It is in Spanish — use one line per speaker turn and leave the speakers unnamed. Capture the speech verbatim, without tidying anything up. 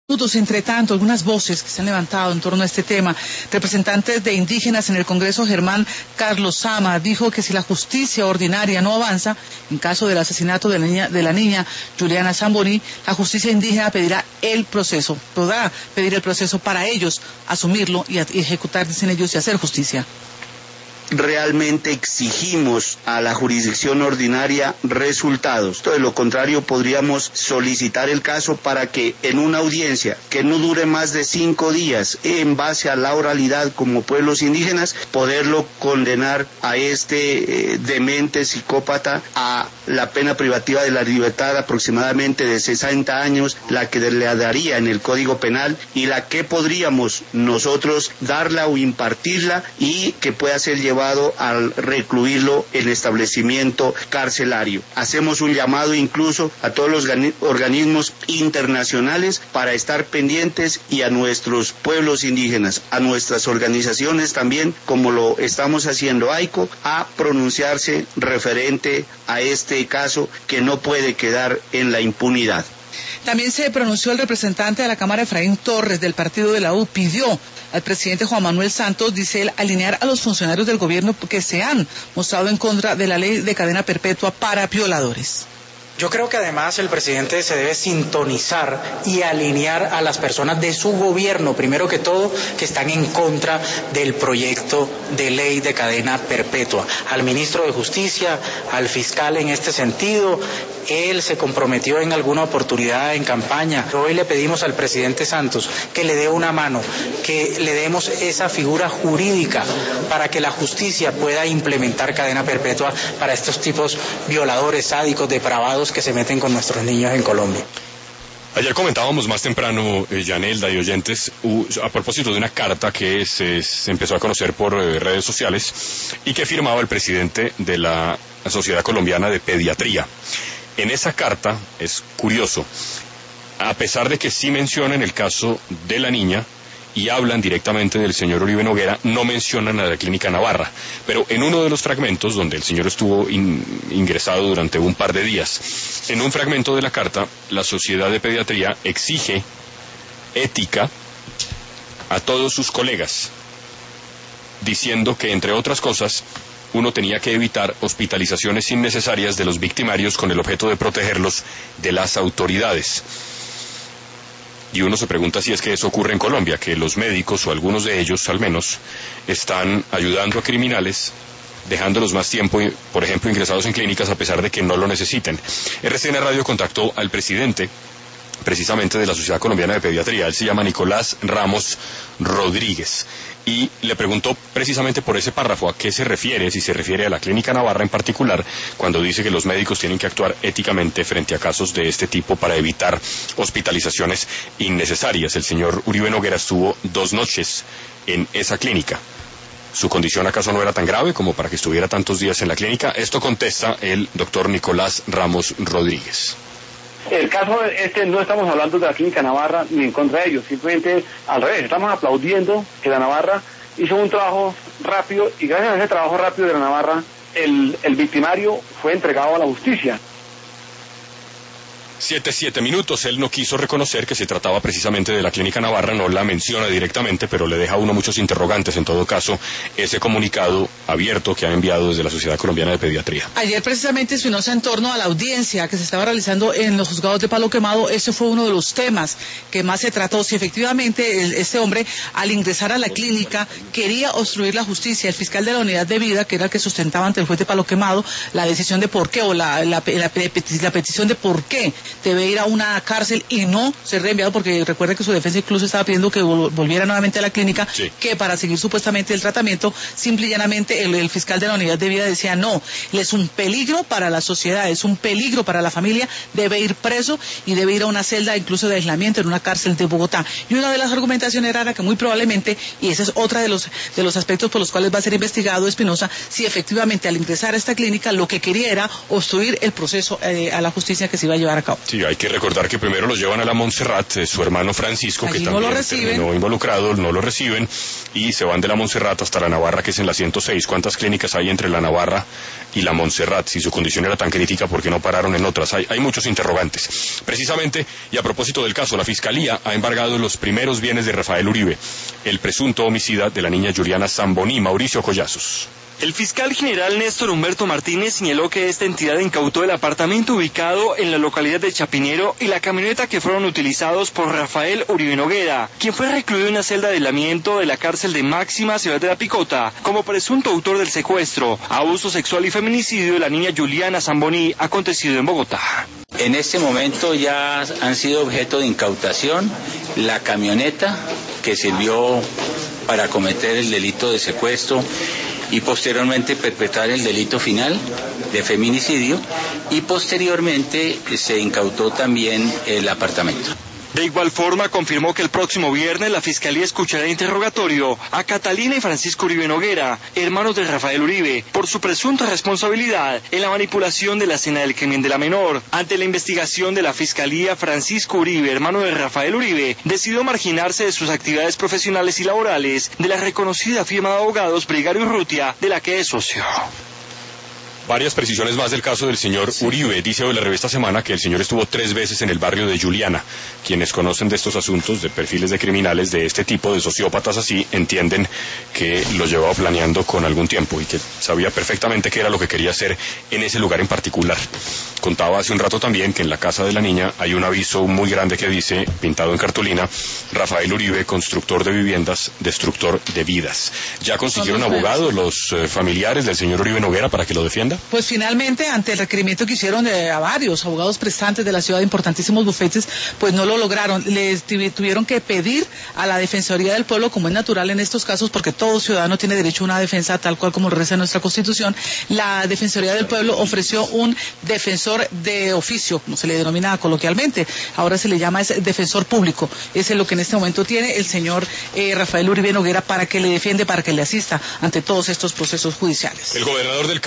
Entre tanto, algunas voces que se han levantado en torno a este tema. Representantes de indígenas en el Congreso, Germán Carlos Sama, dijo que si la justicia ordinaria no avanza, en caso del asesinato de la niña, de la niña Juliana Samborí, la justicia indígena pedirá el proceso, podrá pedir el proceso para ellos asumirlo y ejecutar, dicen ellos, y hacer justicia.
Realmente exigimos a la jurisdicción ordinaria resultados. De lo contrario, podríamos solicitar el caso para que en una audiencia que no dure más de cinco días, en base a la oralidad como pueblos indígenas, poderlo condenar a este eh, demente psicópata a la pena privativa de la libertad aproximadamente de sesenta años, la que le daría en el Código Penal y la que podríamos nosotros darla o impartirla y que pueda ser llevada al recluirlo en establecimiento carcelario. Hacemos un llamado incluso a todos los organismos internacionales para estar pendientes y a nuestros pueblos indígenas, a nuestras organizaciones también, como lo estamos haciendo A I C O, a pronunciarse referente a este caso que no puede quedar en la impunidad.
También se pronunció el representante de la Cámara, Efraín Torres, del partido de la U, pidió al presidente Juan Manuel Santos, dice él, alinear a los funcionarios del gobierno que se han mostrado en contra de la ley de cadena perpetua para violadores.
Yo creo que además el presidente se debe sintonizar y alinear a las personas de su gobierno, primero que todo, que están en contra del proyecto de ley de cadena perpetua. Al ministro de Justicia, al fiscal en este sentido, él se comprometió en alguna oportunidad en campaña. Hoy le pedimos al presidente Santos que le dé una mano, que le demos esa figura jurídica para que la justicia pueda implementar cadena perpetua para estos tipos violadores, sádicos, depravados que se meten con nuestros niños en Colombia.
Ayer comentábamos más temprano, eh, Yanelda y oyentes, uh, a propósito de una carta que se, se empezó a conocer por eh, redes sociales y que firmaba el presidente de la Sociedad Colombiana de Pediatría. En esa carta, es curioso, a pesar de que sí mencionan el caso de la niña y hablan directamente del señor Uribe Noguera, no mencionan a la Clínica Navarra, pero en uno de los fragmentos donde el señor estuvo in, ingresado durante un par de días, en un fragmento de la carta, la Sociedad de Pediatría exige ética a todos sus colegas, diciendo que, entre otras cosas, uno tenía que evitar hospitalizaciones innecesarias de los victimarios con el objeto de protegerlos de las autoridades. Y uno se pregunta si es que eso ocurre en Colombia, que los médicos, o algunos de ellos al menos, están ayudando a criminales, dejándolos más tiempo, por ejemplo, ingresados en clínicas a pesar de que no lo necesiten. R C N Radio contactó al presidente, precisamente de la Sociedad Colombiana de Pediatría, él se llama Nicolás Ramos Rodríguez, y le preguntó precisamente por ese párrafo a qué se refiere, si se refiere a la Clínica Navarra en particular, cuando dice que los médicos tienen que actuar éticamente frente a casos de este tipo para evitar hospitalizaciones innecesarias. El señor Uribe Noguera estuvo dos noches en esa clínica. ¿Su condición acaso no era tan grave como para que estuviera tantos días en la clínica? Esto contesta el doctor Nicolás Ramos Rodríguez.
El caso este, no estamos hablando de la Clínica Navarra ni en contra de ellos, simplemente al revés, estamos aplaudiendo que la Navarra hizo un trabajo rápido y gracias a ese trabajo rápido de la Navarra el, el victimario fue entregado a la justicia.
Siete, siete minutos, él no quiso reconocer que se trataba precisamente de la Clínica Navarra, no la menciona directamente, pero le deja a uno muchos interrogantes, en todo caso, ese comunicado abierto que ha enviado desde la Sociedad Colombiana de Pediatría.
Ayer precisamente, Espinosa, en torno a la audiencia que se estaba realizando en los juzgados de Palo Quemado, ese fue uno de los temas que más se trató, si efectivamente el, este hombre, al ingresar a la clínica, quería obstruir la justicia. El fiscal de la unidad de vida, que era el que sustentaba ante el juez de Palo Quemado la decisión de por qué, o la, la, la, la, la petición de por qué debe ir a una cárcel y no ser reenviado, porque recuerda que su defensa incluso estaba pidiendo que volviera nuevamente a la clínica, sí, que para seguir supuestamente el tratamiento. Simple y llanamente el, el fiscal de la unidad de vida decía no, él es un peligro para la sociedad, es un peligro para la familia, debe ir preso y debe ir a una celda incluso de aislamiento en una cárcel de Bogotá. Y una de las argumentaciones era que muy probablemente, y ese es otra de los de los aspectos por los cuales va a ser investigado Espinosa, si efectivamente al ingresar a esta clínica lo que quería era obstruir el proceso eh, a la justicia que se iba a llevar a cabo.
Sí, hay que recordar que primero lo llevan a la Montserrat, eh, su hermano Francisco,
Allí
que
no
también
lo reciben.
terminó involucrado, no lo reciben, y se van de la Montserrat hasta la Navarra, que es en la ciento seis. ¿Cuántas clínicas hay entre la Navarra y la Montserrat? Si su condición era tan crítica, ¿por qué no pararon en otras? Hay, hay muchos interrogantes. Precisamente, y a propósito del caso, la Fiscalía ha embargado los primeros bienes de Rafael Uribe, el presunto homicida de la niña Juliana Zamboní. Mauricio Collazos.
El fiscal general Néstor Humberto Martínez señaló que esta entidad incautó el apartamento ubicado en la localidad de Chapinero y la camioneta que fueron utilizados por Rafael Uribe Noguera, quien fue recluido en una celda de aislamiento de la cárcel de Máxima, Ciudad de la Picota, como presunto autor del secuestro, abuso sexual y feminicidio de la niña Juliana Zamboní, acontecido en Bogotá.
En este momento ya han sido objeto de incautación la camioneta que sirvió para cometer el delito de secuestro y posteriormente perpetrar el delito final de feminicidio, y posteriormente se incautó también el apartamento.
De igual forma, confirmó que el próximo viernes la Fiscalía escuchará interrogatorio a Catalina y Francisco Uribe Noguera, hermanos de Rafael Uribe, por su presunta responsabilidad en la manipulación de la escena del crimen de la menor. Ante la investigación de la Fiscalía, Francisco Uribe, hermano de Rafael Uribe, decidió marginarse de sus actividades profesionales y laborales de la reconocida firma de abogados Brigario Urrutia, de la que es socio.
Varias precisiones más del caso del señor Uribe. Dice hoy la revista Semana que el señor estuvo tres veces en el barrio de Juliana. Quienes conocen de estos asuntos, de perfiles de criminales de este tipo, de sociópatas así, entienden que lo llevaba planeando con algún tiempo y que sabía perfectamente qué era lo que quería hacer en ese lugar en particular. Contaba hace un rato también que en la casa de la niña hay un aviso muy grande que dice, pintado en cartulina, Rafael Uribe, constructor de viviendas, destructor de vidas. ¿Ya consiguieron abogado los eh, familiares del señor Uribe Noguera para que lo defienda?
Pues finalmente, ante el requerimiento que hicieron eh, a varios abogados prestantes de la ciudad de importantísimos bufetes, pues no lo lograron. Les tuvieron que pedir a la Defensoría del Pueblo, como es natural en estos casos, porque todo ciudadano tiene derecho a una defensa tal cual como lo reza nuestra Constitución. La Defensoría del Pueblo ofreció un defensor de oficio, como se le denomina coloquialmente. Ahora se le llama es defensor público. Ese es lo que en este momento tiene el señor eh, Rafael Uribe Noguera para que le defiende, para que le asista ante todos estos procesos judiciales.
El gobernador del